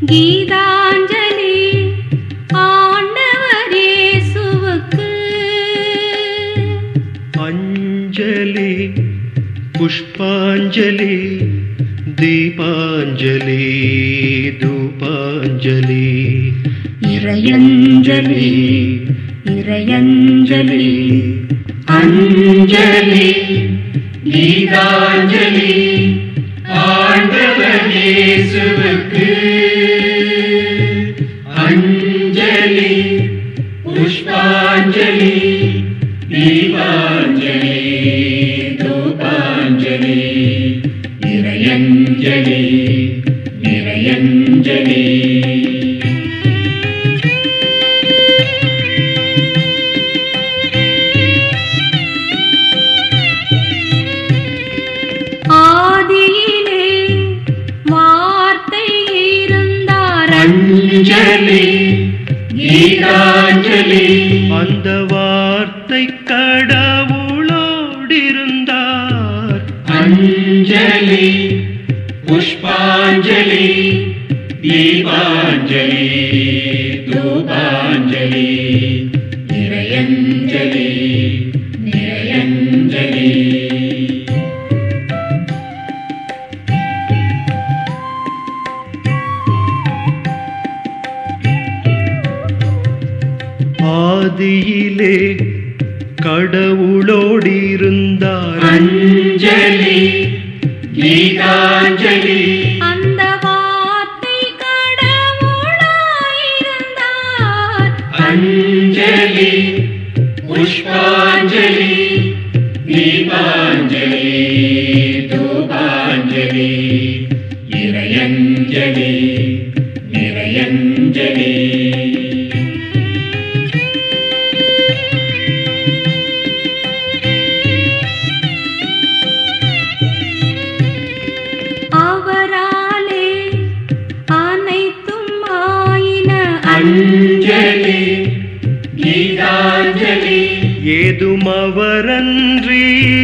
கீதாஞ்சலி ஆண்டவர் இயேசுவுக்கு. அஞ்சலி புஷ்பாஞ்சலி தீபாஞ்சலி தூபாஞ்சலி இறையஞ்சலி இறையஞ்சலி அஞ்சலி கீதாஞ்சலி ஆண்டவர் இயேசுவுக்கு. அஞ்சலி புஷ்பாஞ்சலி தீபாஞ்சலி தூபாஞ்சலி இறையஞ்சலி இறையஞ்சலி. ஆதியிலே வார்த்தை இருந்தார். அஞ்சலி கீதாஞ்சலி அந்த வார்த்தை கடவுளோடிருந்தார். அஞ்சலி புஷ்பாஞ்சலி தீபாஞ்சலி தூபாஞ்சலி இறையஞ்சலி இறையஞ்சலி. ஆதியிலே கடவுளோடிருந்தார். அஞ்சலி கீதாஞ்சலி அந்த வார்த்தை கடவுளாயிருந்தார். அஞ்சலி புஷ்பாஞ்சலி தீபாஞ்சலி தூபாஞ்சலி இறையஞ்சலி இறையஞ்சலி. அவராலே அனைத்தும் ஆயின. அஞ்சலி கீதாஞ்சலி ஏதும் அவரன்றி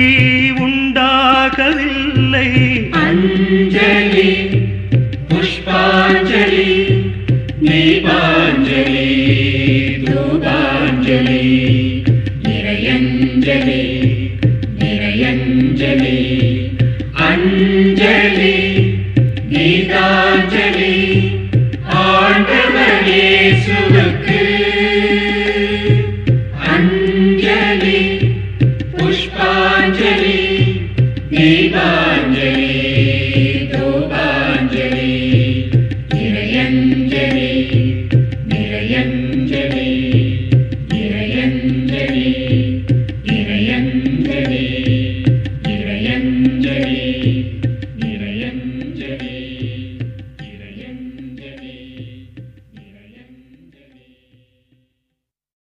உண்டாகவில்லை. அஞ்சலி புஷ்பாஞ்சலி தீபாஞ்சலி தூபாஞ்சலி இறையஞ்சலி இறையஞ்சலி. அஞ்சலி கீதாஞ்சலி ஆண்டவர் இயேசுவுக்கு.